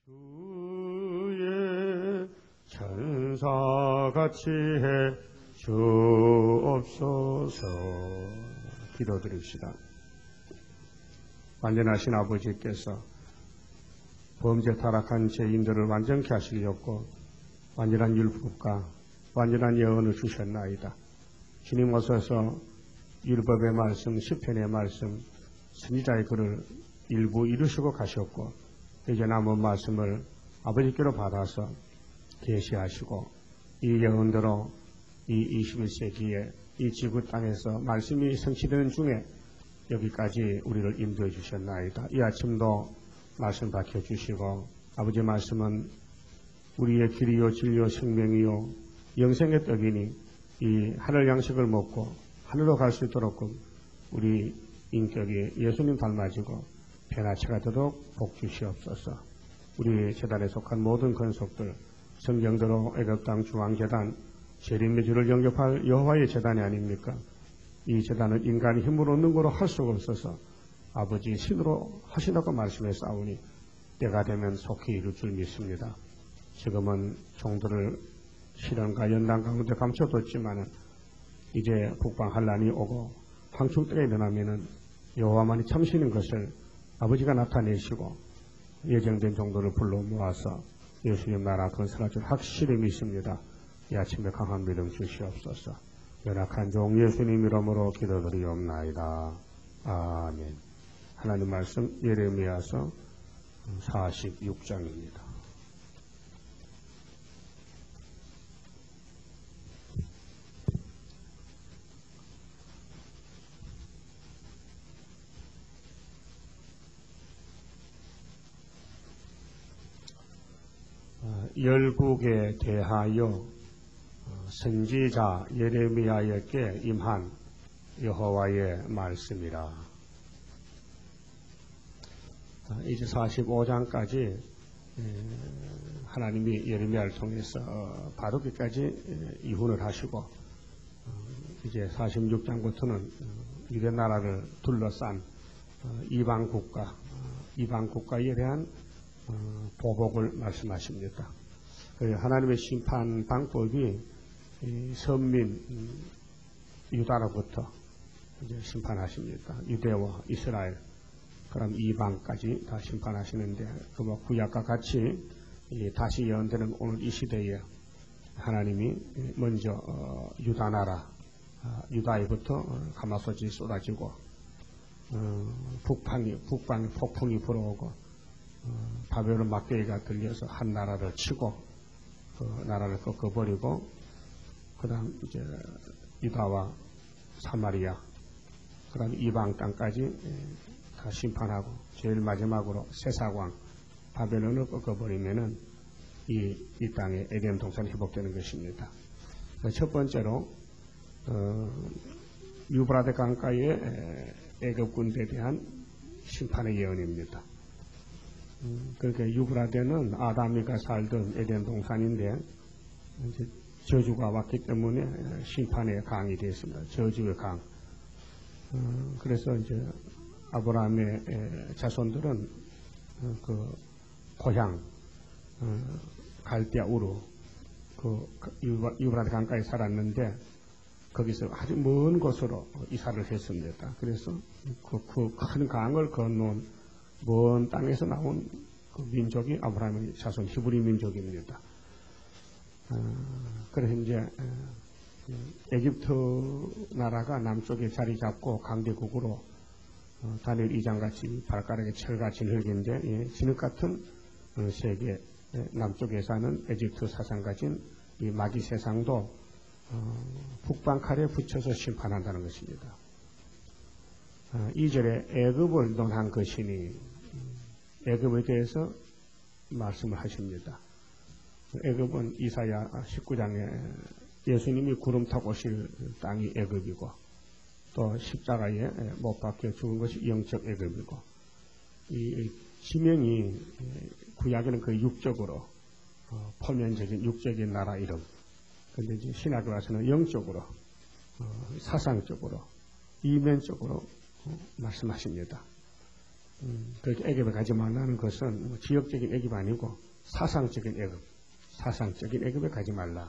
주의 천사같이 해 주옵소서. 기도드립시다. 완전하신 아버지께서 범죄 타락한 죄인들을 완전케 하시려고 완전한 율법과 완전한 예언을 주셨나이다. 주님 오셔서 율법의 말씀, 시편의 말씀, 선지자의 글을 일부 이루시고 가셨고 이제 남은 말씀을 아버지께로 받아서 계시하시고 이 예언대로 이 21세기에 이 지구 땅에서 말씀이 성취되는 중에 여기까지 우리를 인도해 주셨나이다. 이 아침도 말씀 밝혀주시고 아버지 말씀은 우리의 길이요 진리요 생명이요 영생의 떡이니 이 하늘 양식을 먹고 하늘로 갈 수 있도록 우리 인격이 예수님 닮아지고 변화체가 되도록 복 주시옵소서. 우리 재단에 속한 모든 건속들 성경대로 애굽 땅 중앙재단 재림의 주를 영접할 여호와의 재단이 아닙니까? 이 재단은 인간이 힘으로 얻는 거로 할 수가 없어서 아버지 신으로 하시라고 말씀했사오니 때가 되면 속히 이룰 줄 믿습니다. 지금은 종들을 시련과 연단 가운데 감춰뒀지만은 이제 북방환란이 오고 황충때가 일어나면은 여호와만이 참시는 것을 아버지가 나타내시고 예정된 종들을 불러 모아서 예수님 나라 건설할 줄 확실히 믿습니다. 이 아침에 강한 믿음 주시옵소서. 연약한 종 예수님 이름으로 기도드리옵나이다. 아멘. 하나님 말씀 예레미야서 46장입니다. 열국에 대하여 선지자 예레미야에게 임한 여호와의 말씀이라. 이제 45장까지 하나님이 예레미야를 통해서 바로기까지 이훈을 하시고 이제 46장부터는 유대 나라를 둘러싼 이방 국가에 대한 보복을 말씀하십니다. 하나님의 심판 방법이 선민 유다로부터 이제 심판하십니다. 유대와 이스라엘, 그럼 이방까지 다 심판하시는데 그 뭐 구약과 같이 다시 예언되는 오늘 이 시대에 하나님이 먼저 유다 나라, 유다에부터 가마솥이 쏟아지고 북방에 폭풍이 불어오고 바벨론 막대기가 들려서 한 나라를 치고 그 나라를 꺾어버리고 그 다음 이제 유다와 사마리아 그 다음 이방 땅까지 다 심판하고 제일 마지막으로 세사왕 바벨론을 꺾어버리면은 이 땅에 에덴 동산이 회복되는 것입니다. 첫 번째로 유브라데 강가의 애굽 군대에 대한 심판의 예언입니다. 그러니까 유브라데는 아담이가 살던 에덴 동산인데 이제 저주가 왔기 때문에 심판의 강이 되었습니다. 저주의 강. 그래서 이제 아브라함의 자손들은 그 고향 갈대아 우르 그 유브라데 강가에 살았는데 거기서 아주 먼 곳으로 이사를 했습니다. 그래서 그 큰 강을 건너온 먼 땅에서 나온 그 민족이 아브라함의 자손 히브리 민족입니다. 그래서 이제 에집트 나라가 남쪽에 자리 잡고 강대국으로 다니엘 2장같이 발가락에 철같이 흙인데 진흙 같은 세계 남쪽에 사는 에집트 사상 가진 이 마귀 세상도 북방 칼에 붙여서 심판한다는 것입니다. 2절에 애굽을 논한 것이니 애굽에 대해서 말씀을 하십니다. 애굽은 이사야 19장에 예수님이 구름 타고 오실 땅이 애굽이고 또 십자가에 못 박혀 죽은 것이 영적 애굽이고 이 지명이 구약에는 그 육적으로 표면적인 육적인 나라 이름 근데 이제 신학에 와서는 영적으로 사상적으로 이면적으로 말씀하십니다. 그렇게 애굽에 가지 말라는 것은 뭐 지역적인 애굽이 아니고 사상적인 애굽, 사상적인 애굽에 가지 말라.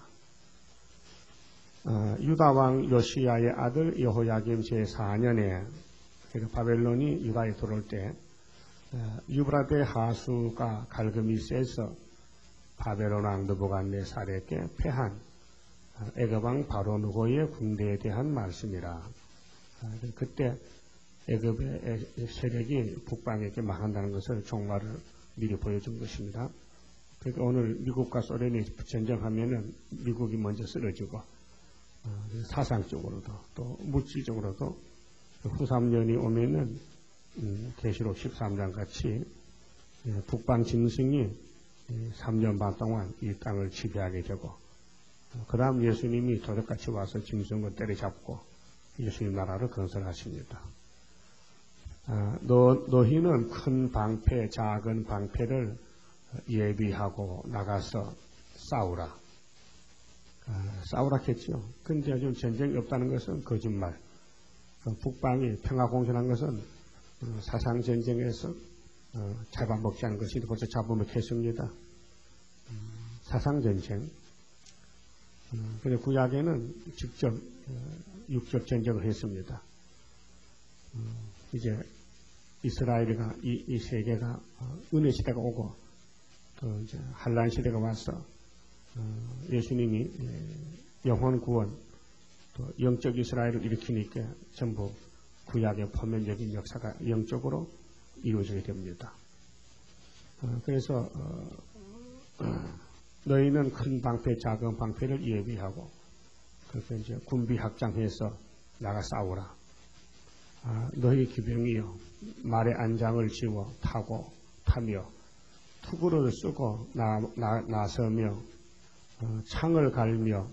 유다 왕 요시야의 아들 여호야김 제4년에 그러니까 바벨론이 유다에 들어올 때 유브라데 하수가 갈급이 세서 바벨론 왕 느부갓네살에게 패한 애굽 왕 바로누고의 군대에 대한 말씀이라. 그때 애굽의 세력이 북방에게 망한다는 것을 종말을 미리 보여준 것입니다. 그러니까 오늘 미국과 소련이 전쟁하면은 미국이 먼저 쓰러지고 사상적으로도 또 물질적으로도 후3년이 오면은 계시록 13장 같이 북방 짐승이 3년 반 동안 이 땅을 지배하게 되고 그 다음 예수님이 도적같이 와서 짐승을 때려잡고 예수님 나라를 건설하십니다. 너희는 큰 방패, 작은 방패를 예비하고 나가서 싸우라. 싸우라 했죠. 근데 요즘 전쟁이 없다는 것은 거짓말. 북방이 평화공존한 것은 사상전쟁에서 잡아먹지 않은 것이 벌써 잡아먹혔습니다. 사상전쟁. 그래서 구약에는 직접 육적 전쟁을 했습니다. 이제 이스라엘이가 이 세계가 은혜 시대가 오고 또 이제 한란 시대가 와서 예수님이 영혼 구원 또 영적 이스라엘을 일으키니까 전부 구약의 포면적인 역사가 영적으로 이루어지게 됩니다. 그래서 너희는 큰 방패, 작은 방패를 예비하고 그래서 이제 군비 확장해서 나가 싸우라. 너희 기병이여 말의 안장을 지워 타며 투구를 쓰고 나서며 창을 갈며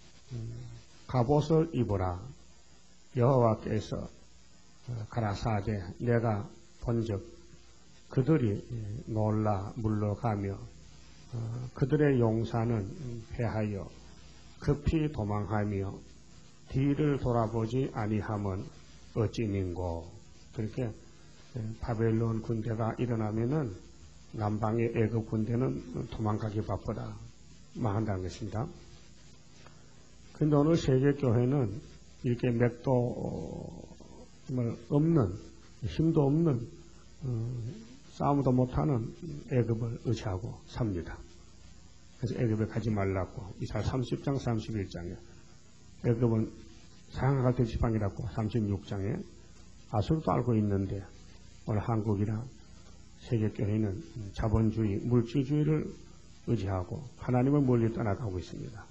갑옷을 입어라. 여호와께서 가라사대 내가 본즉 그들이 놀라 물러가며 그들의 용사는 패하여 급히 도망하며 뒤를 돌아보지 아니함은 어찌민고. 그렇게 바벨론 군대가 일어나면은 남방의 애굽 군대는 도망가기 바쁘다. 망한다는 것입니다. 근데 오늘 세계교회는 이렇게 맥도 없는, 힘도 없는, 싸움도 못하는 애굽을 의지하고 삽니다. 그래서 애굽에 가지 말라고 이사 30장 31장에 애굽은 상하갈 때 지방이라고 36장에 아수르도 알고 있는데 오늘 한국이나 세계교회는 자본주의, 물질주의를 의지하고 하나님을 멀리 떠나가고 있습니다.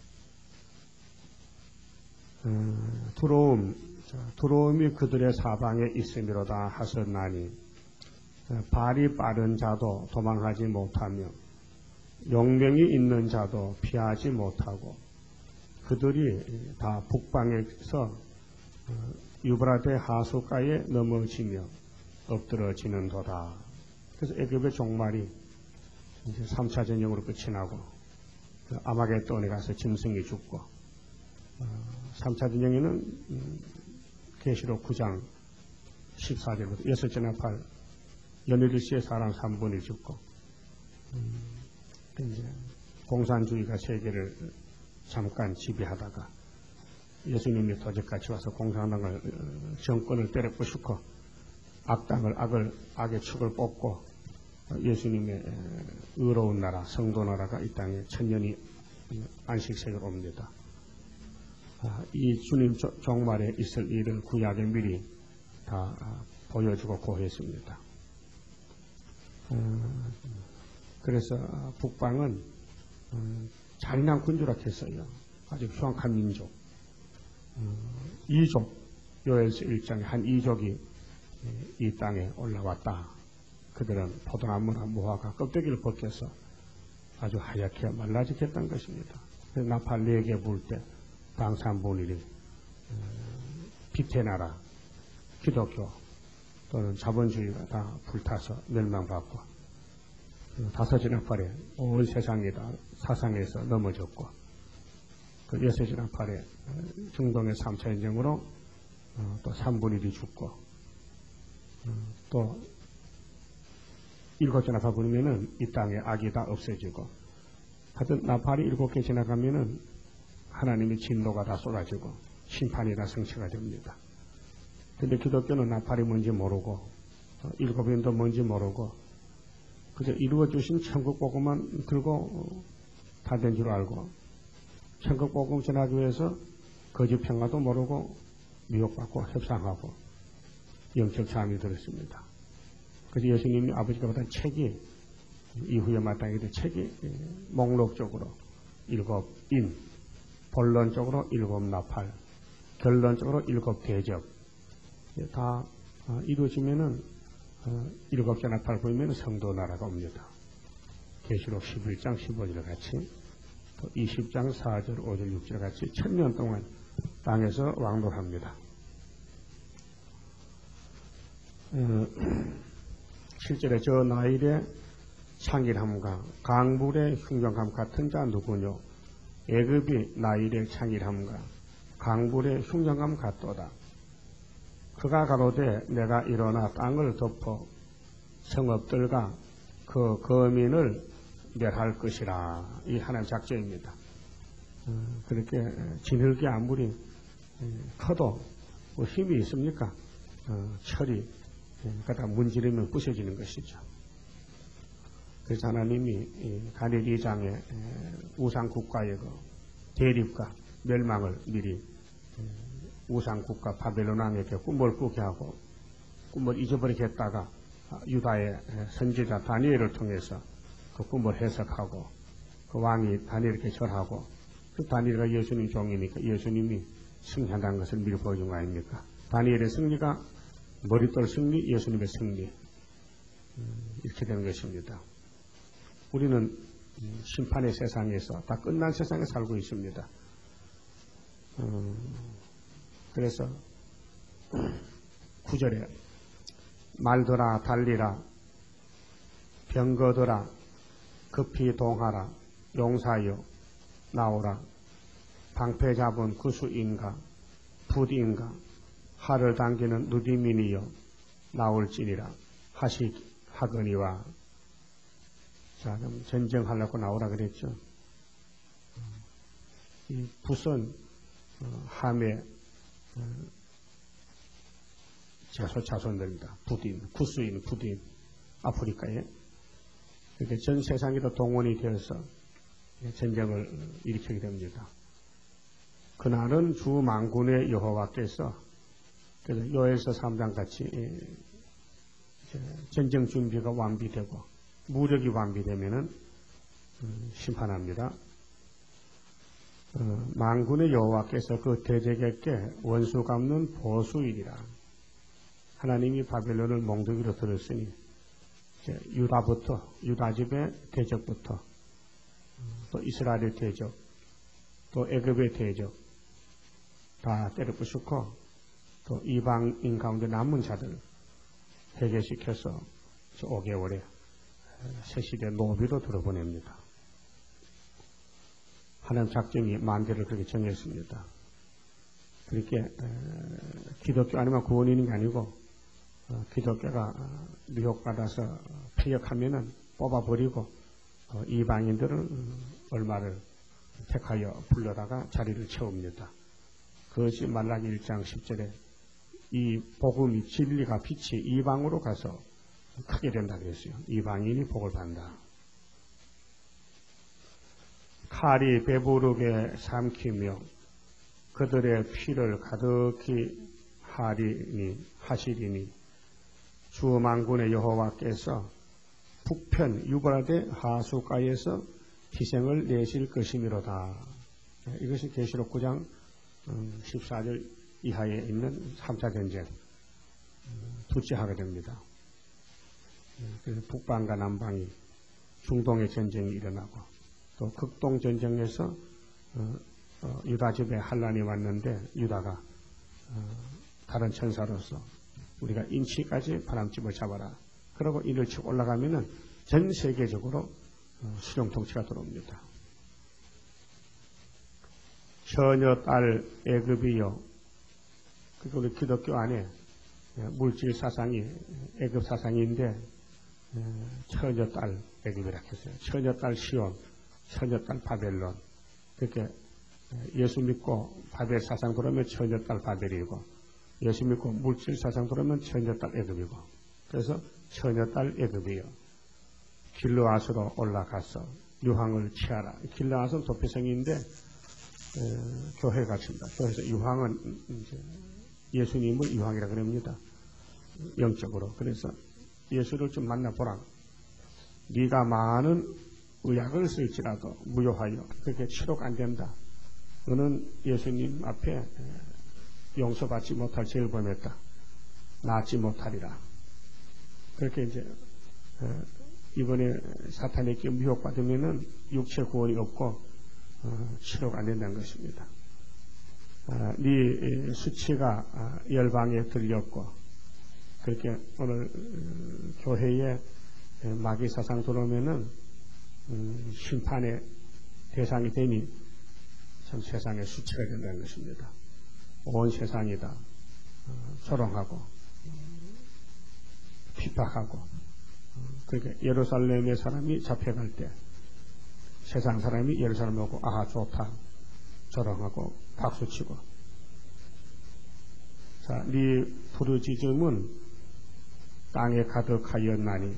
두려움이 그들의 사방에 있음이로다 하셨나니 발이 빠른 자도 도망하지 못하며 용병이 있는 자도 피하지 못하고 그들이 다 북방에서 유브라데 하수가에 넘어지며 엎드러지는도다. 그래서 애굽의 종말이 이제 3차 전쟁으로 끝이 나고 아마겟돈에 가서 짐승이 죽고 3차 전쟁에는 계시록 9장 14절부터 6째 나팔 연일일시에 사람 3분이 죽고 이제 공산주의가 세계를 잠깐 지배하다가 예수님이 도적같이 와서 공산당을 정권을 때려 부수고 악의 축을 뽑고 예수님의 의로운 나라, 성도 나라가 이 땅에 천년이 안식세계로 옵니다. 이 주님 종말에 있을 일을 구약에 미리 다 보여주고 고했습니다. 그래서 북방은 잔인한 군주라 했어요. 아주 흉악한 민족. 이족, 요엘서 1장에 한 이족이 이 땅에 올라왔다. 그들은 포도나무나 무화과 껍데기를 벗겨서 아주 하얗게 말라지겠다는 것입니다. 그래서 나팔 4개 불 때 방산분일이 피테나라, 기독교 또는 자본주의가 다 불타서 멸망받고 5째 나팔에 온 세상이 다 사상에서 넘어졌고 그 6째 나팔에 중동의 3차 전쟁으로 또 3분의 1이 죽고 또 7개 나팔 부르면은 이 땅에 악이 다 없어지고, 하여튼 나팔이 7개 지나가면은 하나님의 진노가 다 쏟아지고 심판이 다 성취가 됩니다. 근데 기독교는 나팔이 뭔지 모르고 7인도 뭔지 모르고 그저 이루어주신 천국 복음만 들고 다 된 줄 알고 천국 복음 전하기 위해서 거짓 평화도 모르고 미혹받고 협상하고 영적 잠이 들었습니다. 그래서 예수님이 아버지가 받은 책이 이후에 마땅히 될 책이 목록적으로 7인, 본론적으로 7나팔, 결론적으로 7대접 다 이루어지면은 7개 나팔 보이면 성도 나라가 옵니다. 계시록 11장 15절 같이 또 20장 4절 5절 6절 같이 1000년 동안 땅에서 왕노합니다. 실제로 저 나일의 창일함과 강불의 흉정함 같은 자 누구뇨? 애굽이 나일의 창일함과 강불의 흉정함 같도다. 그가 가로되 내가 일어나 땅을 덮어 성읍들과 그 거민을 멸할 것이라. 이 하나님 작정입니다. 그렇게 진흙이 아무리 커도 뭐 힘이 있습니까? 철이 그러다 문지르면 부서지는 것이죠. 그래서 하나님이 다니엘 2장에 우상국가의 그 대립과 멸망을 미리 우상국가 바벨론 왕에게 꿈을 꾸게 하고 꿈을 잊어버리게 했다가 유다의 선지자 다니엘을 통해서 그 꿈을 해석하고 그 왕이 다니엘에게 절하고 그 다니엘가 예수님 종이니까 예수님이 승리한다는 것을 미리 보여준 거 아닙니까? 다니엘의 승리가 머릿돌 승리, 예수님의 승리 이렇게 되는 것입니다. 우리는 심판의 세상에서 다 끝난 세상에 살고 있습니다. 그래서 9절에 말더라 달리라 병거더라 급히 동하라 용사여 나오라 방패 잡은 구수인가 부디인가 하를 당기는 누디민이여 나올지니라 하거니와. 자, 그럼 전쟁하려고 나오라 그랬죠. 이 붓은 함의 자손들입니다. 부딘, 구스인, 부딘, 아프리카에. 이렇게 전 세상이 다 동원이 되어서 전쟁을 일으키게 됩니다. 그날은 주 만군의 여호와께서 그래서 요엘서 3장 같이 전쟁 준비가 완비되고 무력이 완비되면은 심판합니다. 만군의 여호와께서 그 대적에게 원수 갚는 보수일이라. 하나님이 바벨론을 몽둥이로 들었으니 유다부터 유다집의 대적부터 또 이스라엘의 대적 또 애굽의 대적 다 때려부수고 또 이방인 가운데 남은 자들 해결시켜서 5개월에 새시대 노비로 들어보냅니다. 하나님 작정이 만대를 그렇게 정했습니다. 그렇게 기독교 아니면 구원이 있는 게 아니고 기독교가 미혹받아서 폐역하면은 뽑아버리고 이방인들을 얼마를 택하여 불러다가 자리를 채웁니다. 그것이 말라기 1장 10절에 이 복음이 진리가 빛이 이방으로 가서 크게 된다 그랬어요. 이방인이 복을 받는다. 칼이 배부르게 삼키며 그들의 피를 가득히 하시리니 주 만군의 여호와께서 북편 유브라데 하수가에서 희생을 내실 것이미로다. 이것이 계시록 9장 14절 이하에 있는 3차 전쟁 둘째하게 됩니다. 그래서 북방과 남방이 중동의 전쟁이 일어나고 또 극동 전쟁에서 유다 집에 환란이 왔는데 유다가 다른 천사로서 우리가 인치까지 바람집을 잡아라. 그러고 이를 치고 올라가면은 전 세계적으로 수령 통치가 들어옵니다. 처녀 딸 애굽이요. 그리고 우리 기독교 안에 물질 사상이 애굽 사상인데 처녀딸 애굽이라 했어요. 처녀딸 시온, 처녀딸 바벨론. 그렇게 예수 믿고 바벨 사상 그러면 처녀딸 바벨이고, 예수 믿고 물질 사상 그러면 처녀딸 애굽이고. 그래서 처녀딸 애굽이요. 길르앗으로 올라가서 유황을 취하라. 길르앗은 도피성인데 교회가 칩니다. 교회에서 유황은 이제 예수님을 유황이라 그럽니다. 영적으로. 그래서 예수를 좀 만나보라. 네가 많은 의약을 쓸지라도 무효하여 그렇게 치료가 안 된다. 너는 예수님 앞에 용서받지 못할 죄를 범했다. 낫지 못하리라. 그렇게 이제 이번에 사탄에게 미혹받으면은 육체 구원이 없고 치료가 안 된다는 것입니다. 네 수치가 열방에 들렸고, 그렇게 오늘 교회에 마귀 사상 들어오면은 심판의 대상이 되니 참 세상에 수치가 된다는 것입니다. 온 세상이 다 조롱하고 핍박하고, 그러니까 예루살렘의 사람이 잡혀갈 때 세상 사람이 예루살렘 오고 아하 좋다 조롱하고 박수치고, 자, 네 부르짖음은 땅에 가득하였나니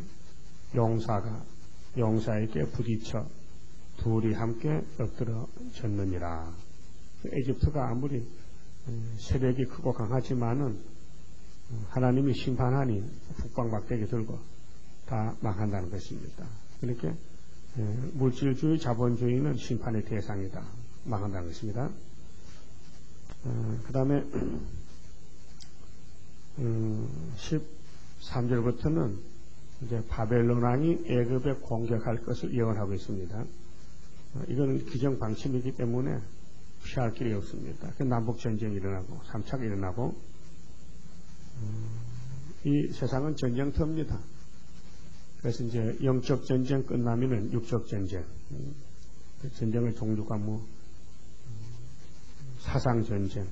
용사에게 부딪혀 둘이 함께 엎드러졌느니라. 에집트가 아무리 세력이 크고 강하지만은 하나님이 심판하니 북방박대기 들고 다 망한다는 것입니다. 그러니까 물질주의, 자본주의는 심판의 대상이다. 망한다는 것입니다. 그 다음에 13절부터는 이제 바벨론 왕이 애굽에 공격할 것을 예언하고 있습니다. 이거는 기정방침이기 때문에 피할 길이 없습니다. 남북 전쟁이 일어나고 3차가 일어나고, 이 세상은 전쟁터입니다. 그래서 이제 영적 전쟁 끝나면은 육적 전쟁, 전쟁의 종류가 사상 전쟁,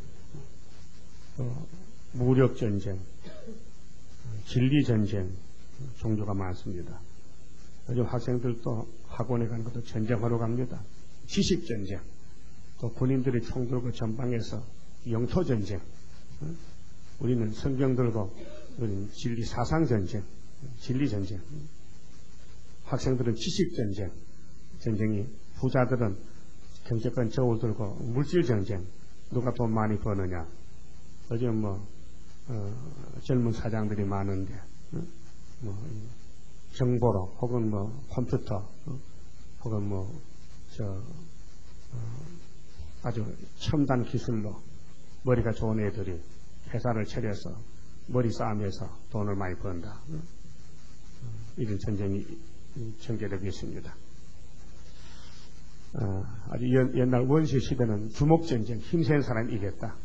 무력 전쟁, 진리 전쟁 종류가 많습니다. 요즘 학생들도 학원에 가는 것도 전쟁하러 갑니다. 지식 전쟁, 또 군인들이 총 들고 전방에서 영토 전쟁, 우리는 성경 들고 우리는 진리 사상 전쟁, 진리 전쟁. 학생들은 지식 전쟁, 전쟁이, 부자들은 경제권 저울 들고 물질 전쟁, 누가 돈 많이 버느냐. 요즘 젊은 사장들이 많은데, 정보로, 혹은 컴퓨터, 혹은 아주 첨단 기술로 머리가 좋은 애들이 회사를 차려서 머리 싸움에서 돈을 많이 번다. 이런 전쟁이 전개되고 있습니다. 아주 옛날 원시 시대는 주먹전쟁, 힘센 사람이 이겼다.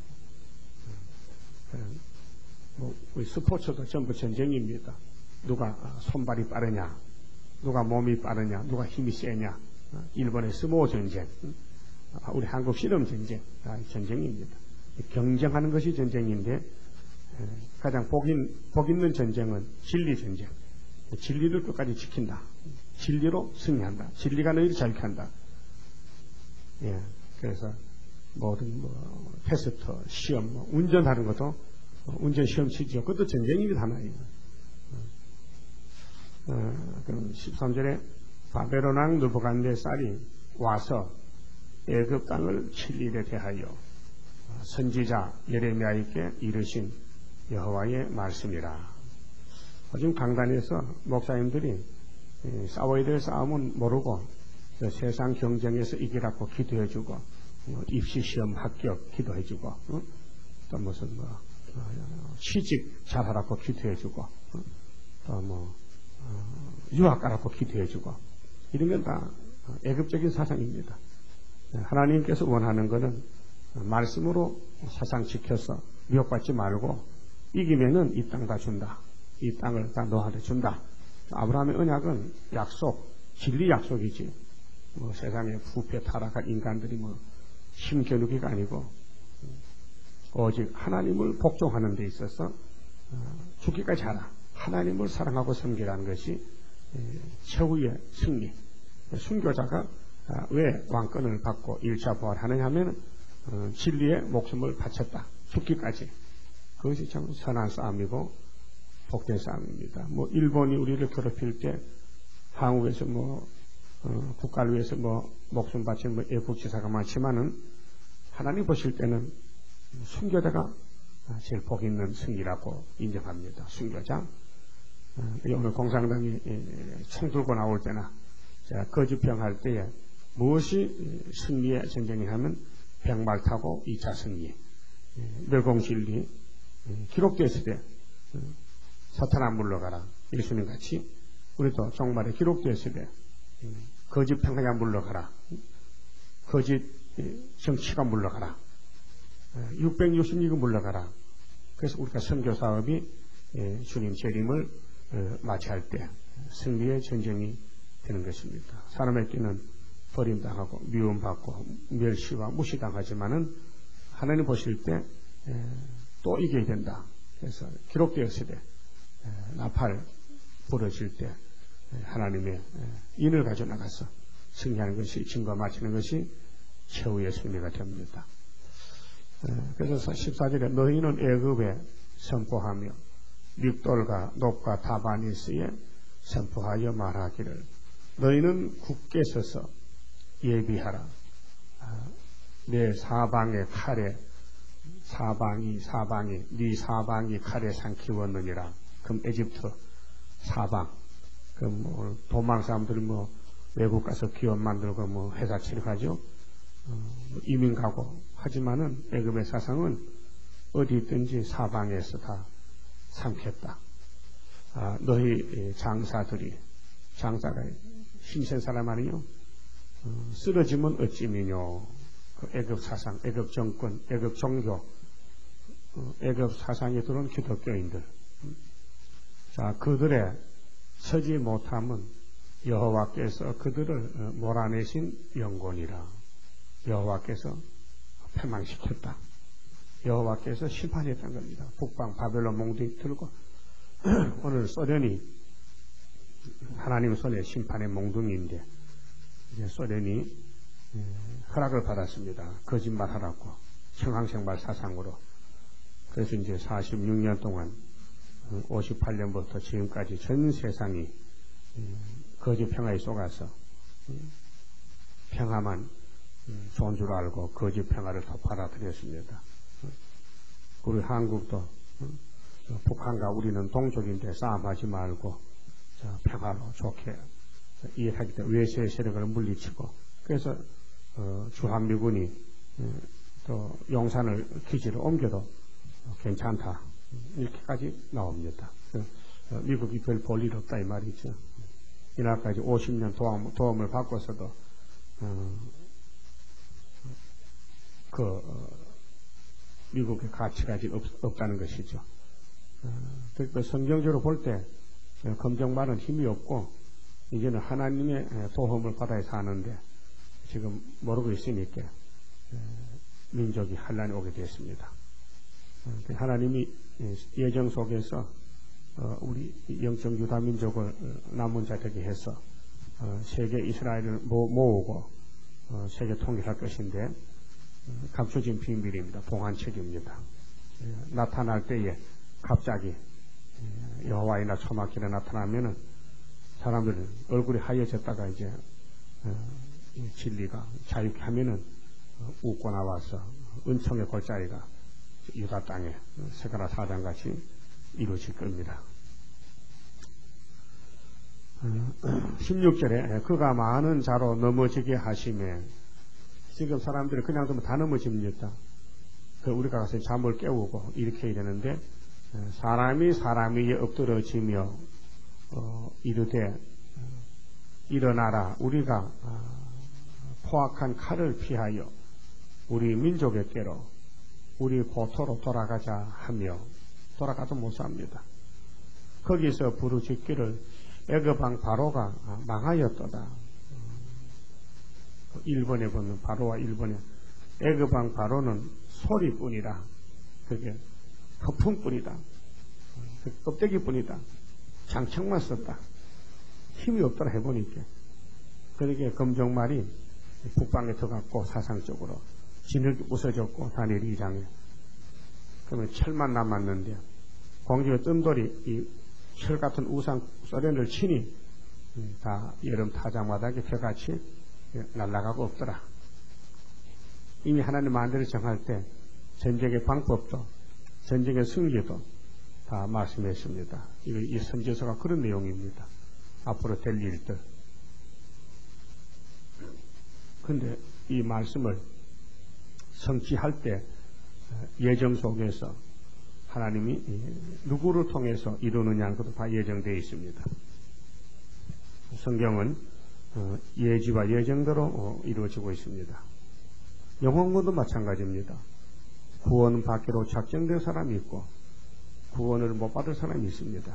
우리 스포츠도 전부 전쟁입니다. 누가 손발이 빠르냐, 누가 몸이 빠르냐, 누가 힘이 세냐. 일본의 스모 전쟁, 우리 한국 실험 전쟁, 전쟁입니다. 경쟁하는 것이 전쟁인데, 가장 복 있는 전쟁은 진리 전쟁. 진리를 끝까지 지킨다. 진리로 승리한다. 진리가 너희를 자유케 한다. 예, 그래서 모든 테스트, 시험, 운전하는 것도 운전 시험 치죠. 그것도 전쟁입니다. 하나예요. 그럼 13절에 바벨론 왕 느부갓네살이 와서 애굽 땅을 7일에 대하여 선지자 예레미야에게 이르신 여호와의 말씀이라. 요즘 강단에서 목사님들이 싸워야 될 싸움은 모르고 세상 경쟁에서 이기라고 기도해주고, 입시시험 합격 기도해주고, 또 무슨 취직 잘하라고 기도해주고, 또 유학 가라고 기도해주고, 이런 건 다 애급적인 사상입니다. 하나님께서 원하는 것은 말씀으로 사상 지켜서 미혹받지 말고, 이기면은 이 땅 다 준다. 이 땅을 다 너한테 준다. 아브라함의 언약은 약속, 진리 약속이지. 세상에 부패 타락한 인간들이 힘겨누기가 아니고, 오직 하나님을 복종하는 데 있어서 죽기까지 하라. 하나님을 사랑하고 섬기라는 것이 최후의 승리. 순교자가 왜 왕권을 받고 1차 부활하느냐 하면 진리의 목숨을 바쳤다. 죽기까지. 그것이 참 선한 싸움이고 복된 싸움입니다. 뭐 일본이 우리를 괴롭힐 때 한국에서 국가를 위해서 목숨 바친 애국지사가 많지만은 하나님 보실 때는 순교자가 제일 복 있는 승리라고 인정합니다. 순교자. 오늘 공산당이 총 들고 나올 때나 거짓병할 때에 무엇이 승리의 전쟁이 하면 백말 타고 2차 승리, 멸공진리 기록되었을 때 사탄아 물러가라. 예수님 같이 우리도 종말에 기록되었을 때 거짓 평화가 물러가라. 거짓 정치가 물러가라. 666이 물러가라. 그래서 우리가 선교 사업이 주님 재림을 맞이할 때 승리의 전쟁이 되는 것입니다. 사람에게는 버림당하고 미움받고 멸시와 무시당하지만은 하나님 보실 때 또 이겨야 된다. 그래서 기록되었을 때 나팔 부러질 때 하나님의 인을 가져 나가서 승리하는 것이 증거 마치는 것이 최후의 승리가 됩니다. 그래서 14절에 너희는 애굽에 선포하며 믹돌과 놋과 다바니스에 선포하여 말하기를 너희는 굳게 서서 예비하라. 내 사방의 칼에 사방이 네 사방이 칼에 삼키웠느니라. 그럼 에집트 사방 그럼 도망 사람들이 외국 가서 기업 만들고 회사 차려가죠. 이민 가고 하지만은 애굽의 사상은 어디 있든지 사방에서 다 삼켰다. 너희 장사가 힘센 사람 아니요. 쓰러지면 어찌미뇨. 그 애굽 사상, 애굽 정권, 애굽 종교, 애굽 사상에 들어온 기독교인들. 자, 그들의 서지 못함은 여호와께서 그들을 몰아내신 영혼이라. 여호와께서 패망시켰다. 여호와께서 심판했던 겁니다. 북방 바벨론 몽둥이 들고 오늘 소련이 하나님 손에 심판의 몽둥이인데 이제 소련이 허락을 받았습니다. 거짓말하라고 청항생발 사상으로. 그래서 이제 46년 동안 58년부터 지금까지 전 세상이 거짓 평화에 속아서 평화만 좋은 줄 알고 거짓 평화를 더 받아들였습니다. 우리 한국도 북한과 우리는 동족인데 싸움하지 말고 평화로 좋게 이해하기 때문에 외세의 세력을 물리치고 그래서 주한미군이 또 용산을 기지를 옮겨도 괜찮다 이렇게까지 나옵니다. 미국이 별 볼 일 없다 이 말이죠. 이날까지 50년 도움을 받고서도 미국의 가치가 아직 없다는 것이죠. 그 성경적으로 볼 때 검정말은 힘이 없고 이제는 하나님의 도움을 받아야 사는데 지금 모르고 있으니까 민족이 환란이 오게 됐습니다. 하나님이 예정 속에서 우리 영적 유다 민족을 남은 자 되게 해서 세계 이스라엘을 모으고 세계 통일할 것인데 감춰진 비밀입니다. 봉안책입니다. 나타날 때에 갑자기 여호와이나 초막길에 나타나면은 사람들은 얼굴이 하얘졌다가 이제 진리가 자유케 하면은 웃고 나와서 은총의 골짜기가 유다 땅에 세가라 사장같이 이루어질 겁니다. 16절에 그가 많은 자로 넘어지게 하시매 지금 사람들이 그냥 두면 다 넘어집니다. 우리가 가서 잠을 깨우고 이렇게 해야 되는데 사람이 사람 위에 엎드러지며 이르되 일어나라 우리가 포악한 칼을 피하여 우리 민족에게로 우리 고토로 돌아가자 하며 돌아가도 못 삽니다. 거기서 부르짖기를 애굽왕 바로가 망하였도다. 일본에 보면 바로와 일본에 애굽왕 바로는 소리뿐이다. 그게 거품뿐이다. 껍데기뿐이다. 장청만 썼다. 힘이 없더라 해보니까. 그러니까 검정말이 북방에 들어갔고 사상적으로 진흙이 부서졌고 다니엘이 2장에. 그러면 철만 남았는데 공중에 뜬 돌이 이 철 같은 우상 소련을 치니 다 여름 타자마다 벼같이 날아가고 없더라. 이미 하나님 마음대로 정할 때 전쟁의 방법도 전쟁의 승리도 다 말씀했습니다. 이 선지서가 그런 내용입니다. 앞으로 될 일들. 근데 이 말씀을 성취할 때 예정 속에서 하나님이 누구를 통해서 이루느냐는 것도 다 예정되어 있습니다. 성경은 예지와 예정대로 이루어지고 있습니다. 영혼권도 마찬가지입니다. 구원 받기로 작정된 사람이 있고 구원을 못 받을 사람이 있습니다.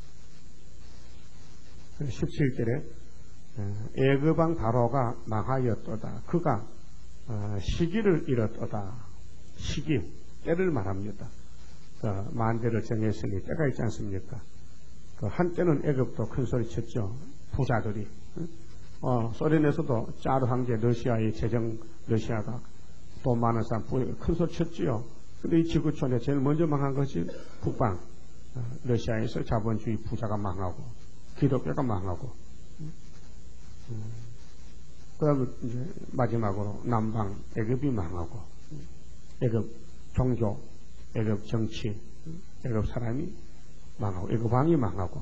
17절에 애굽왕 바로가 망하였도다. 그가 시기를 잃었도다. 시기, 때를 말합니다. 만대를 정했으니 때가 있지 않습니까? 한때는 애굽도 큰 소리 쳤죠. 부자들이. 소련에서도 짜르 황제 러시아의 재정 러시아가 돈 많은 사람 큰 소리 쳤지요. 근데 이 지구촌에 제일 먼저 망한 것이 북방 러시아에서 자본주의 부자가 망하고 기독교가 망하고 그다음에 이제 마지막으로 남방 애굽이 망하고 애굽 종교, 애굽 정치, 애굽 사람이 망하고 애굽 왕이 망하고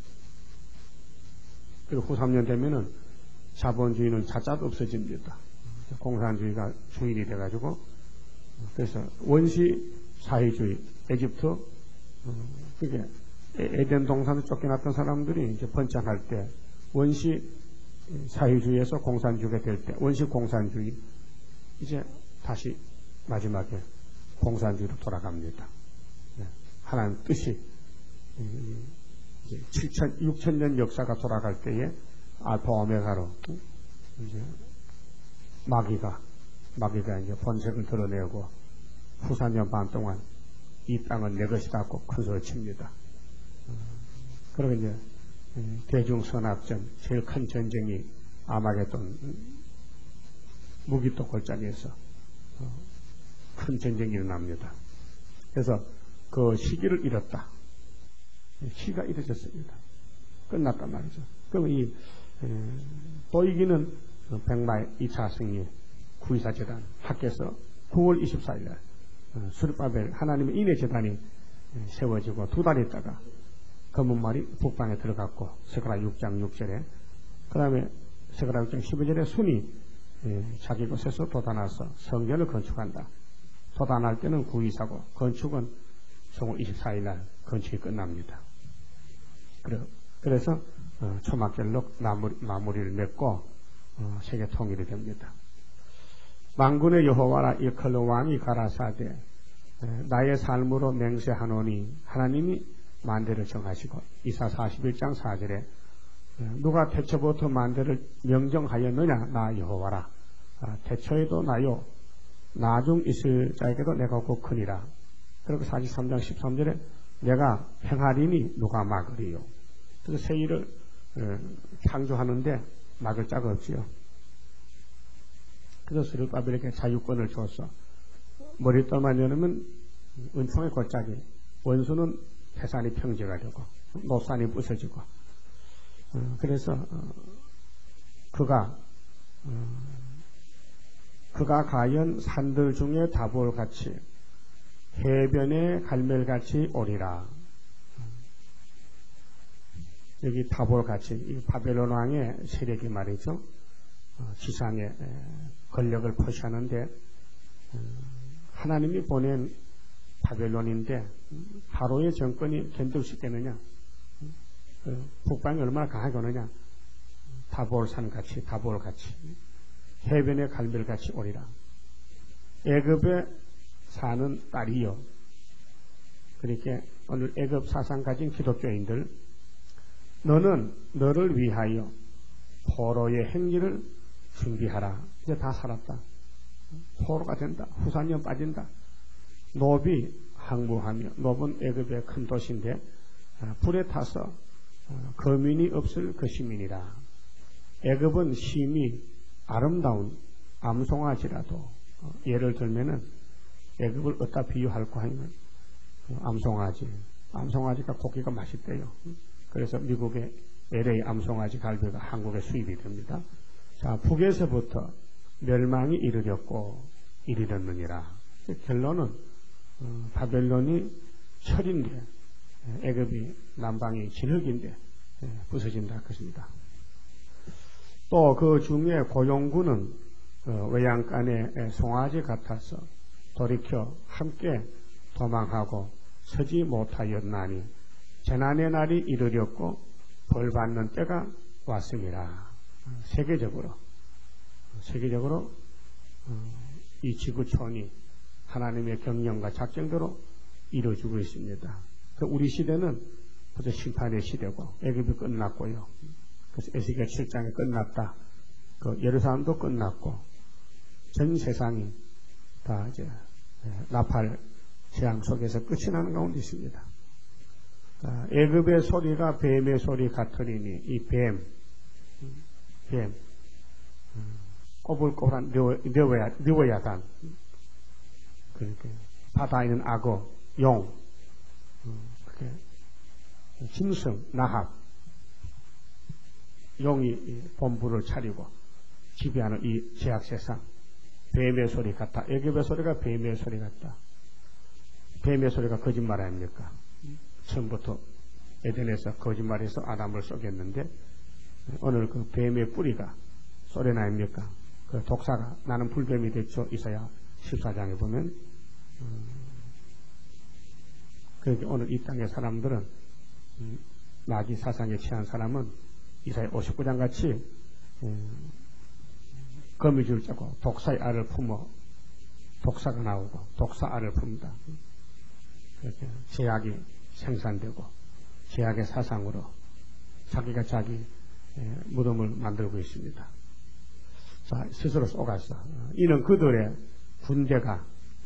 그리고 후 3년 되면은 자본주의는 자자도 없어집니다. 공산주의가 주인이 돼가지고 그래서 원시 사회주의 에집트 그게 에덴 동산을 쫓겨났던 사람들이 이제 번창할 때 원시 사회주의에서 공산주의가 될 때 원시 공산주의 이제 다시 마지막에 공산주의로 돌아갑니다. 하나님 뜻이 6,000년 역사가 돌아갈 때에 알파 오메가로 이제 마귀가 이제 본색을 드러내고 후 4년 반 동안 이 땅은 내 것이라고 큰 소리 칩니다. 그리고 이제 대중선악전 제일 큰 전쟁이 아마겟돈 무기토 골짜기에서 큰 전쟁이 일어납니다. 그래서 그 시기를 잃었다. 시기가 잃어졌습니다. 끝났단 말이죠. 그럼 이 보이기는 백마의 2차 승리 924 재단 학교에서 9월 24일 날 수르바벨 하나님의 인의 재단이 세워지고 2달 있다가 검은 말이 북방에 들어갔고 스가랴 6장 6절에 그 다음에 스가랴 6장 15절에 순이 자기 곳에서 돋아나서 성전을 건축한다. 돋아날 때는 924고 건축은 9월 24일 날 건축이 끝납니다. 그래서 초막절로 마무리를 맺고 세계 통일이 됩니다. 만군의 여호와라 일컬러 왕이 가라사대 나의 삶으로 맹세하노니 하나님이 만대를 정하시고 이사 41장 4절에 누가 태초부터 만대를 명정하였느냐 나 여호와라 태초에도 나요 나중 있을 자에게도 내가 곧 크니라. 그리고 43장 13절에 내가 행하리니 누가 막으리요. 그래서 새 일을 창조하는데 막을 자가 없지요. 그래서 스룹바벨에게 자유권을 줬어. 머릿돌만 열으면 은총의 골짜기, 원수는 태산이 평지가 되고 노산이 부서지고 그래서 그가 과연 산들 중에 다볼같이 해변의 갈멜같이 오리라. 여기 다볼같이 이 바벨론 왕의 세력이 말이죠. 지상에 권력을 포시하는데 하나님이 보낸 바벨론인데 바로의 정권이 견딜 수 있겠느냐. 북방이 얼마나 강하게 오느냐. 다볼산같이 다볼같이 해변의 갈멜같이 오리라. 애굽에 사는 딸이요. 그러니까 오늘 애굽 사상 가진 기독교인들 너는 너를 위하여 포로의 행위를 준비하라. 이제 다 살았다. 포로가 된다. 후산년 빠진다. 노비 항무하며 노브는 애굽의 큰 도시인데 불에 타서 거민이 없을 것임이니라. 애굽은 심히 아름다운 암송아지라도 예를 들면은 애굽을 어디다 비유할까 하면 암송아지가 고기가 맛있대요. 그래서 미국의 LA 암송아지 갈비가 한국에 수입이 됩니다. 자, 북에서부터 멸망이 이르렀고 이르렀느니라. 결론은 바벨론이 철인데 애굽이 남방이 진흙인데 부서진다 것입니다. 또 그 중에 고용군은 외양간의 송아지 같아서 돌이켜 함께 도망하고 서지 못하였나니 재난의 날이 이르렀고 벌받는 때가 왔습니다. 세계적으로 이 지구촌이 하나님의 경영과 작정대로 이루어지고 있습니다. 우리 시대는 벌써 심판의 시대고 애굽이 끝났고요. 그래서 에스겔 7장이 끝났다. 예루살렘도 끝났고 전 세상이 다 이제 나팔 재앙 속에서 끝이 나는 가운데 있습니다. 애굽의 소리가 뱀의 소리 같으리니 이 뱀 꼬불꼬불한 르웨야단 그러니까 바다에 있는 악어, 용, 짐승, 나합 용이 본부를 차리고 지배하는 이 제약세상 뱀의 소리 같다. 애굽의 소리가 뱀의 소리 같다. 뱀의 소리가 거짓말 아닙니까? 처음부터 에덴에서 거짓말해서 아담을 속였는데 오늘 그 뱀의 뿌리가 소리 아닙니까? 그 독사가 나는 불뱀이 됐죠. 이사야 14장에 보면 그러니까 오늘 이 땅의 사람들은 나지 사상에 취한 사람은 이사야 59장 같이 거미줄 짜고 독사의 알을 품어 독사가 나오고 독사 알을 품다. 그렇게 제약이 생산되고 제약의 사상으로 자기가 자기 무덤을 만들고 있습니다. 자, 스스로 쏘갔어. 이는 그들의 군대가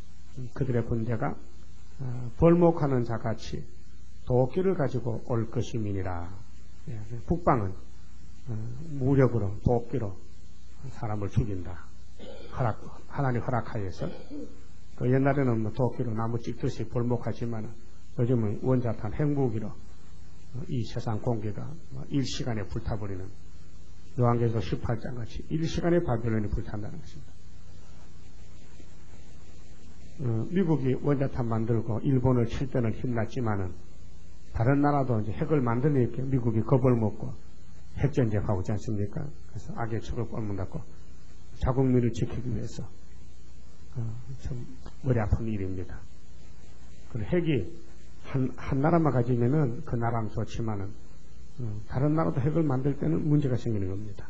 벌목하는 자같이 도끼를 가지고 올 것임이니라. 북방은 무력으로 도끼로 사람을 죽인다. 하나님 허락하여서. 옛날에는 뭐 도끼로 나무 찍듯이 벌목하지만 요즘은 원자탄 핵무기로 이 세상 공기가 일시간에 불타버리는 요한계시록 18장 같이 일시간에 바벨론이 불탄다는 것입니다. 미국이 원자탄 만들고 일본을 칠 때는 힘났지만은 다른 나라도 이제 핵을 만들니까 미국이 겁을 먹고 핵전쟁하고 있지 않습니까? 그래서 악의 척을 꼴문닫고 자국민을 지키기 위해서 참 머리 아픈 일입니다. 그 핵이 한 나라만 가지면은 그 나라는 좋지만은 다른 나라도 핵을 만들 때는 문제가 생기는 겁니다.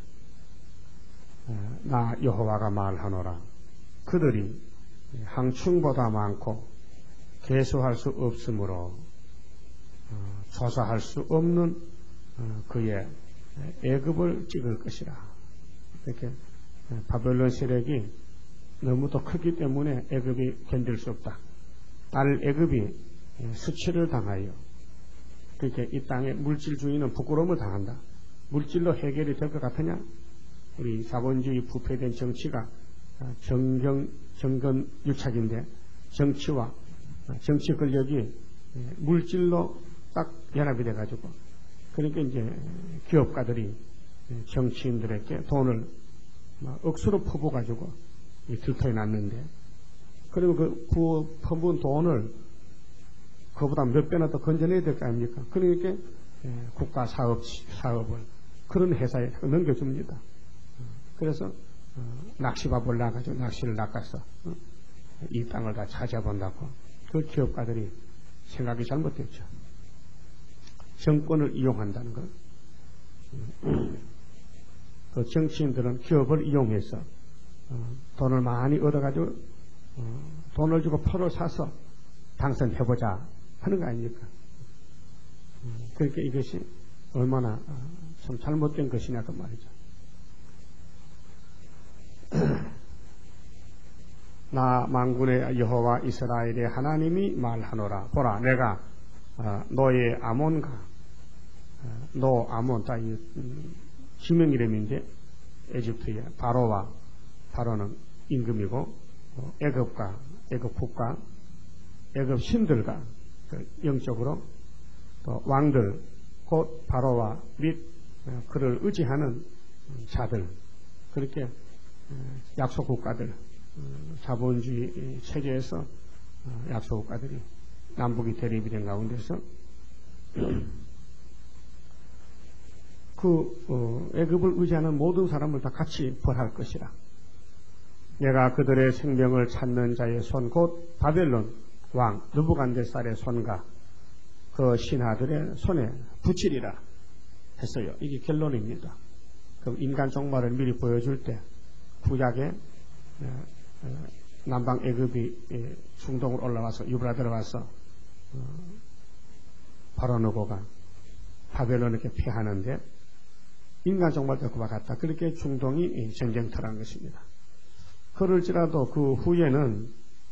나 여호와가 말하노라. 그들이 항충보다 많고 계수할 수 없으므로 조사할 수 없는 그의 애굽을 찍을 것이라. 이렇게 바벨론 세력이 너무도 크기 때문에 애굽이 견딜 수 없다. 딸 애굽이 수치를 당하여 그렇게 이 땅의 물질주의는 부끄러움을 당한다. 물질로 해결이 될 것 같으냐? 우리 자본주의 부패된 정치가 정건유착인데 정치와 정치 권력이 물질로 딱 연합이 돼가지고 그러니까 이제 기업가들이 정치인들에게 돈을 억수로 퍼부어가지고 들터에 놨는데 그러면 그 퍼부은 돈을 그보다 몇 배나 더 건져내야 될 거 아닙니까? 그러니까 국가 사업을 그런 회사에 넘겨줍니다. 그래서 낚시밥을 놔가지고 낚시를 낚아서 이 땅을 다 차지해본다고 그 기업가들이 생각이 잘못됐죠. 정권을 이용한다는 것. 그 정치인들은 기업을 이용해서 돈을 많이 얻어가지고 돈을 주고 표를 사서 당선해보자 하는 거 아닙니까? 그러니까 이것이 얼마나 참 잘못된 것이냐 그 말이죠. 나 만군의 여호와 이스라엘의 하나님이 말하노라. 보라, 내가 너의 아몬과 노 아몬 다 지명 이름인데 에집트의 바로는 임금이고 애굽과 애굽 국가 애굽 신들과 영적으로 또 왕들 곧 바로와 및 그를 의지하는 자들 그렇게 약속 국가들 자본주의 체제에서 약속 국가들이 남북이 대립이 된 가운데서 애굽을 의지하는 모든 사람을 다 같이 벌할 것이라. 내가 그들의 생명을 찾는 자의 손 곧 바벨론 왕 느부갓네살의 손과 그 신하들의 손에 붙이리라 했어요. 이게 결론입니다. 그럼 인간 종말을 미리 보여줄 때 구약에 남방 애굽이 중동으로 올라와서 유브라 들어가서 바로 느고가 바벨론에게 피하는데 인간 종말도 그와 같다. 그렇게 중동이 전쟁터란 것입니다. 그럴지라도 그 후에는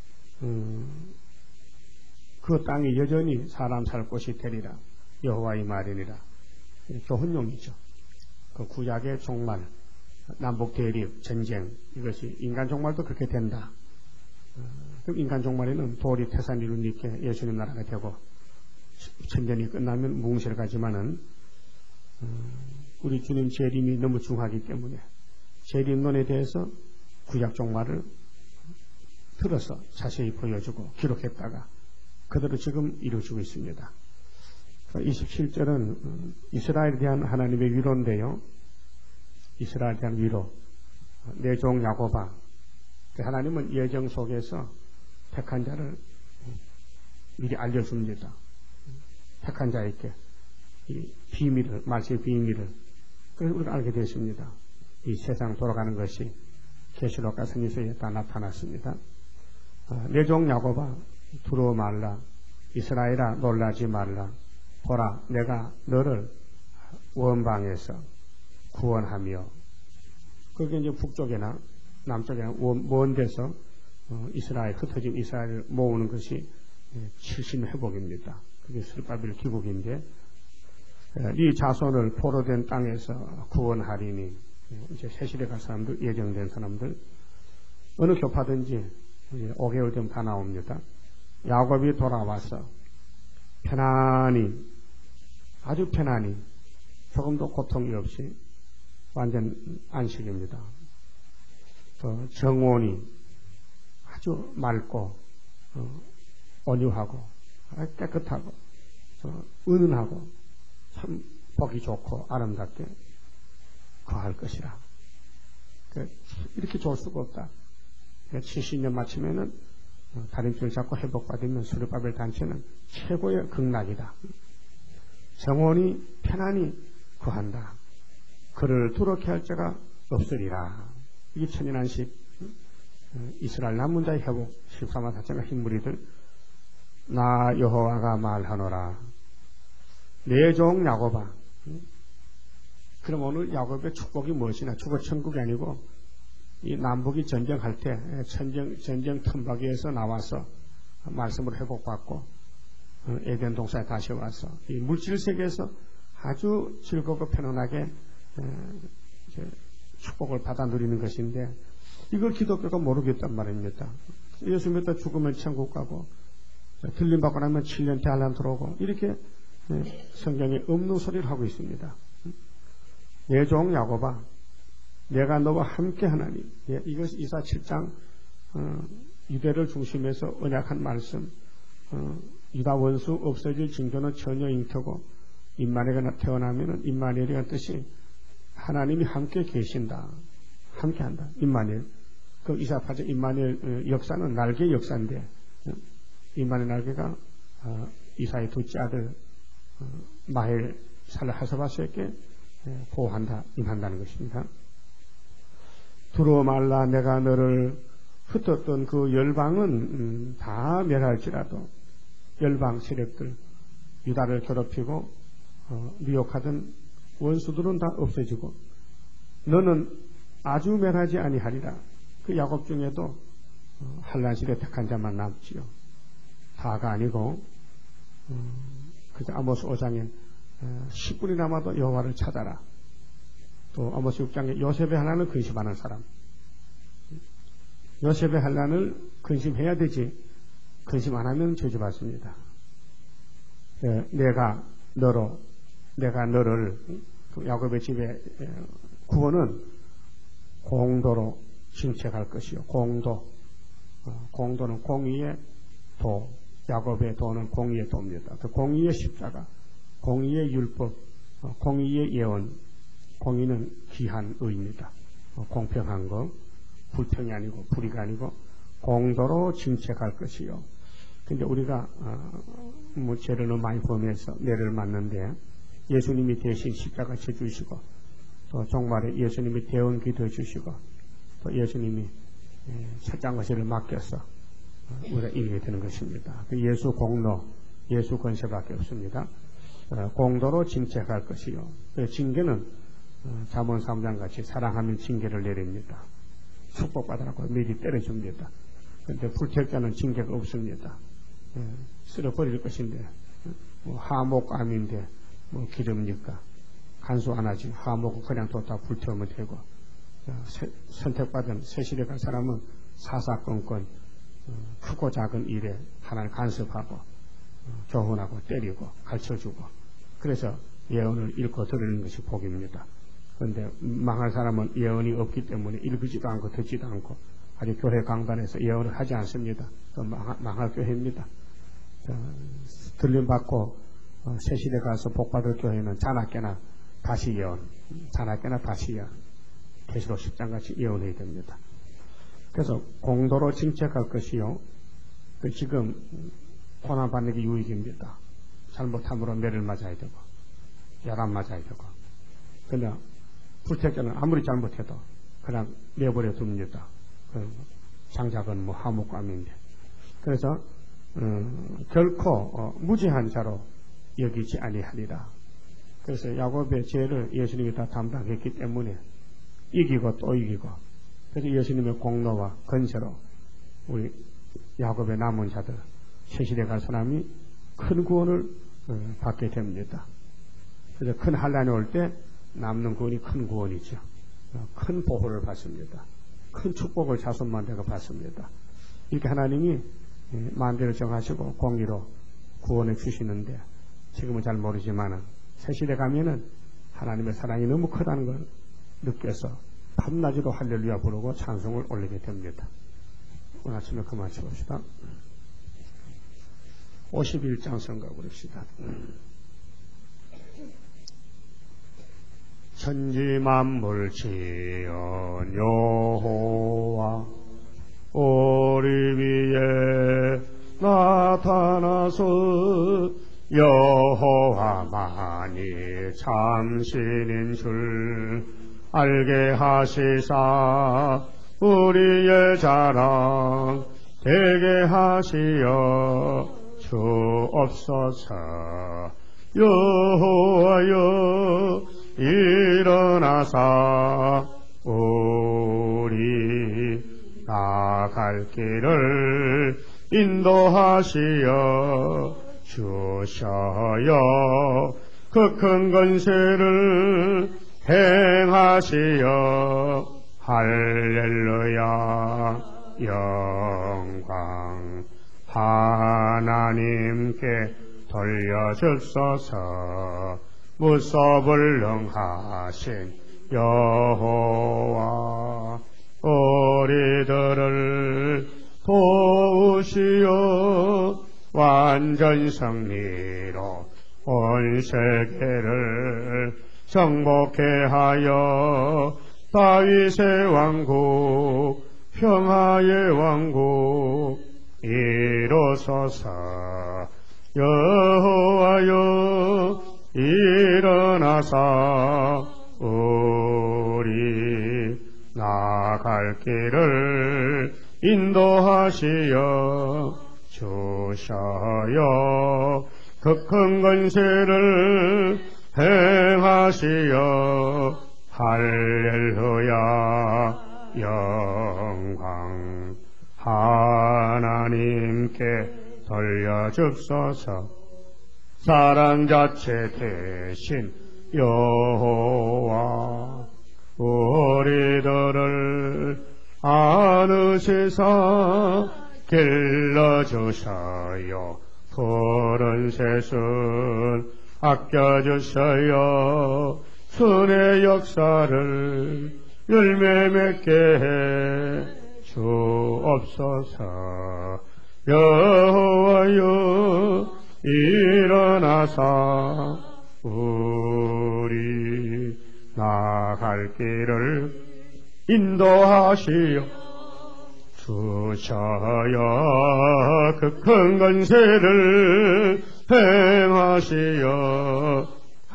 그 땅이 여전히 사람 살 곳이 되리라. 여호와의 말이니라. 교훈용이죠. 그 구약의 종말, 남북 대립, 전쟁 이것이 인간 종말도 그렇게 된다. 그럼 인간 종말에는 도리 태산 이룬 있게 예수님 나라가 되고 천년이 끝나면 무궁실 가지만은 우리 주님 재림이 너무 중하기 때문에 재림론에 대해서 구약 종말을 틀어서 자세히 보여주고 기록했다가 그대로 지금 이루어지고 있습니다. 27절은 이스라엘에 대한 하나님의 위로인데요. 이스라엘에 대한 위로. 내 종 야곱아. 하나님은 예정 속에서 택한 자를 미리 알려줍니다. 택한 자에게 이 비밀을, 말씀의 비밀을. 그래서 우리가 알게 됐습니다. 이 세상 돌아가는 것이 계시록과 선지서에 다 나타났습니다. 내 종 야곱아 두려워 말라. 이스라엘아 놀라지 말라. 보라 내가 너를 원방에서 구원하며 그게 이제 북쪽이나 남쪽이나 먼 데서 이스라엘 흩어진 이스라엘을 모으는 것이 70 회복입니다. 그게 스룹바벨 기국인데 네 자손을 포로된 땅에서 구원하리니 이제 새시대 갈 사람들 예정된 사람들 어느 교파든지 이제 5개월 되면 다 나옵니다. 야곱이 돌아와서 편안히 아주 편안히 조금도 고통이 없이 완전 안식입니다. 또 정원이 아주 맑고 온유하고 깨끗하고 은은하고 참 보기 좋고 아름답게 거할 것이라. 이렇게 좋을 수가 없다. 70년 마치면은 다림줄 잡고 회복받으면 스룹바벨 단체는 최고의 극락이다. 정원이 편안히 거한다. 그를 두렵게 할 자가 없으리라. 이게 천연한식 이스라엘 남은 자의 회복 14만 4천가 흰무리들 나 여호와가 말하노라. 내 종 야곱아. 그럼 오늘 야곱의 축복이 무엇이냐? 축복 천국이 아니고 이 남북이 전쟁할 때 전쟁 틈바귀에서 나와서 말씀을 회복받고 에덴 동산에 다시 와서 이 물질 세계에서 아주 즐겁고 편안하게 축복을 받아 누리는 것인데 이걸 기독교가 모르겠단 말입니다. 예수 믿다 죽으면 천국 가고 들림받고 나면 7년 대한란 들어오고 이렇게 성경에 없는 소리를 하고 있습니다. 내 종 야곱아 내가 너와 함께 하나니 이것이 이사 7장 유대를 중심해서 언약한 말씀 유다 원수 없어질 징조는 전혀 잉태고 임마누엘이 태어나면 임마누엘이라는 뜻이 하나님이 함께 계신다. 함께 한다. 임마누엘. 그 이사 8장 임마누엘 역사는 날개 역사인데 임마누엘 날개가 이사의 둘째 아들 마헬 살하사바스에게 보호한다. 임한다는 것입니다. 두려워 말라. 내가 너를 흩었던 그 열방은 다 멸할지라도 열방 세력들 유다를 괴롭히고 미혹하던 원수들은 다 없어지고 너는 아주 멸하지 아니하리라. 그 야곱 중에도 한란시대 택한 자만 남지요. 다가 아니고 그저 아모스 5장에 10분이 남아도 여호와를 찾아라. 또 아모스 6장에 요셉의 환난을 근심하는 사람. 요셉의 환난을 근심해야 되지 근심 안 하면 저주받습니다. 내가 너를 야곱의 집에 구원은 공도로 정책할 것이요. 공도는 공의의 도, 야곱의 도는 공의의 도입니다. 그 공의의 십자가, 공의의 율법, 공의의 예언, 공의는 귀한 의입니다. 공평한 거, 불평이 아니고 불의가 아니고 공도로 정책할 것이요. 근데 우리가 죄를 너무 많이 범해서 내를 맞는데 예수님이 대신 십자가 져주시고 또 종말에 예수님이 대원 기도해 주시고 또 예수님이 첫장거시를 맡겨서 우리가 이기게 되는 것입니다. 그 예수 공로, 예수 권세밖에 없습니다. 공도로 징책할 것이요. 그 징계는 잠언 3장 같이 사랑하면 징계를 내립니다. 축복받으라고 미리 때려줍니다. 그런데 불택자는 징계가 없습니다. 쓸어버릴 것인데 하목암인데 기름니까 간수 안 하지. 하목은 그냥 뒀다 불태우면 되고 선택받은 새시대 갈 사람은 사사건건 크고 작은 일에 하나를 간섭하고 교훈하고 때리고 가르쳐주고 그래서 예언을 읽고 들으는 것이 복입니다. 그런데 망할 사람은 예언이 없기 때문에 읽지도 않고 듣지도 않고 아주 교회 강단에서 예언을 하지 않습니다. 또 망할 교회입니다. 들림받고 새시대 가서 복받을 교회는 자나깨나 다시 예언, 자나깨나 다시 예언, 계시록 10장같이 예언해야 됩니다. 그래서 공도로 징책할 것이요. 지금 고난받는 게 유익입니다. 잘못함으로 매를 맞아야 되고 야단 맞아야 되고 그러나 불택자는 아무리 잘못해도 그냥 내버려 둡니다. 장작은 하목감인데 그래서 결코 무죄한 자로 여기지 아니하리라. 그래서 야곱의 죄를 예수님이 다 담당했기 때문에 이기고 또 이기고 그래서 예수님의 공로와 건세로 우리 야곱의 남은 자들 새시대 갈 사람이 큰 구원을 받게 됩니다. 그래서 큰 환난이 올 때 남는 구원이 큰 구원이죠. 큰 보호를 받습니다. 큰 축복을 자손만대가 받습니다. 이렇게 하나님이 만대를 정하시고 공의로 구원해 주시는데 지금은 잘 모르지만은 새시대 가면은 하나님의 사랑이 너무 크다는 걸 느껴서 밤낮으로 할렐루야 부르고 찬송을 올리게 됩니다. 오늘 아침에 그만 치봅시다. 51장 성가 부릅시다. 천지 만물 지은 여호와 우리 위에 나타나서 여호와만이 참신인 줄 알게 하시사 우리의 자랑 되게 하시어 주옵소서. 여호와여 일어나사 우리 나갈 길을 인도하시어 주셔요. 그 큰 권세를 행하시어 할렐루야 영광 하나님께 돌려주소서. 무소불능하신 여호와 우리들을 도우시어 완전 승리로 온 세계를 정복케 하여 다윗의 왕국 평화의 왕국 이루소서. 여호와여 일어나사 우리 나갈 길을 인도하시어 주셔요. 그 큰 권세를 행하시어 할렐루야 영광 하나님께 돌려주소서. 사랑 자체 대신 여호와 우리들을 어느새서 길러주셔요. 푸른 새순 아껴주셔요. 순의 역사를 열매 맺게 해 주옵소서. 여호와여 일어나사 우리 나갈 길을 인도하시어 주셔요. 그 큰 권세를 행하시어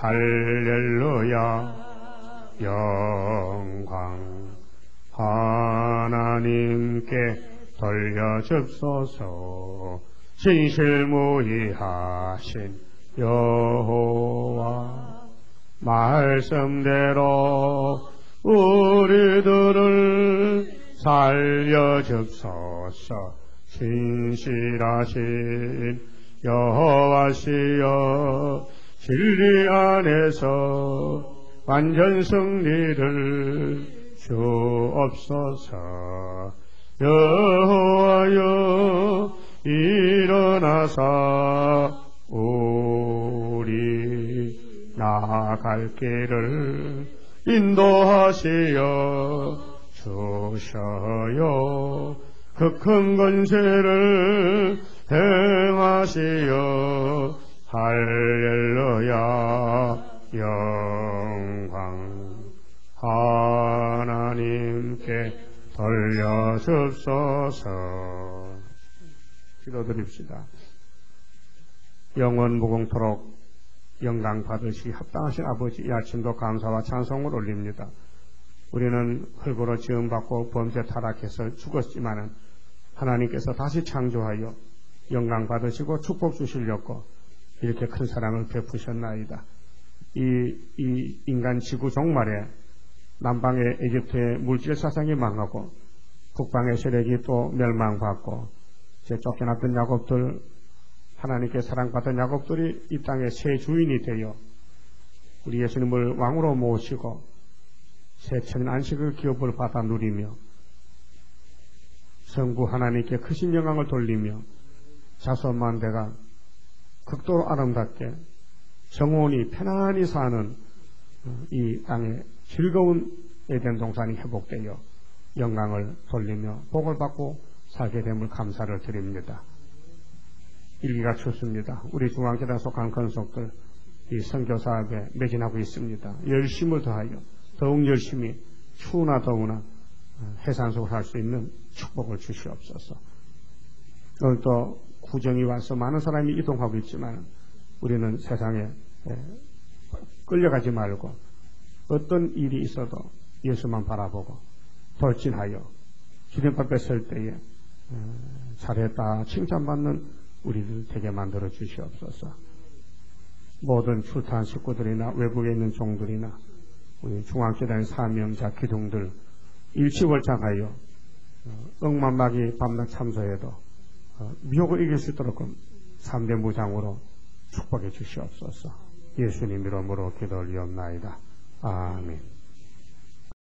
할렐루야 영광 하나님께 돌려줍소서. 진실무이하신 여호와 말씀대로 우리들을 살려줍소서. 진실하신 여호와시여 진리 안에서 완전 승리를 주옵소서. 여호와여 일어나사 우리 나아갈 길을 인도하시어 주셔요. 그 큰 권세를 행하시어 할렐루야 영광 하나님께 돌려줍소서. 기도드립시다. 영원 무궁토록 영광 받으시 합당하신 아버지, 이 아침도 감사와 찬송을 올립니다. 우리는 흙으로 지음받고 범죄 타락해서 죽었지만은 하나님께서 다시 창조하여 영광 받으시고 축복 주시려고 이렇게 큰 사랑을 베푸셨나이다. 이 인간 지구 종말에 남방의 에집트의 물질 사상이 망하고 북방의 세력이 또 멸망받고 제 쫓겨났던 야곱들, 하나님께 사랑받던 야곱들이 이 땅의 새 주인이 되어 우리 예수님을 왕으로 모시고 새 천인 안식의 기업을 받아 누리며 성부 하나님께 크신 영광을 돌리며 자손만대가 극도로 아름답게 정온이 편안히 사는 이 땅에 즐거운 에덴 동산이 회복되어 영광을 돌리며 복을 받고 살게 됨을 감사를 드립니다. 일기가 춥습니다. 우리 중앙교단에 속한 건속들 이 선교 사업에 매진하고 있습니다. 열심을 더하여 더욱 열심히 추우나 더우나 해산속을 할 수 있는 축복을 주시옵소서. 오늘도 구정이 와서 많은 사람이 이동하고 있지만 우리는 세상에 끌려가지 말고 어떤 일이 있어도 예수만 바라보고 돌진하여 주님 앞에 설 때에 잘했다 칭찬받는 우리를 되게 만들어 주시옵소서. 모든 출타한 식구들이나 외국에 있는 종들이나 우리 중앙교단의 사명자 기둥들 일치월장하여 억만마귀 밤낮 참소해도 미혹을 이길 수 있도록 3대 무장으로 축복해 주시옵소서. 예수님 이름으로 기도 올리옵나이다. 아멘.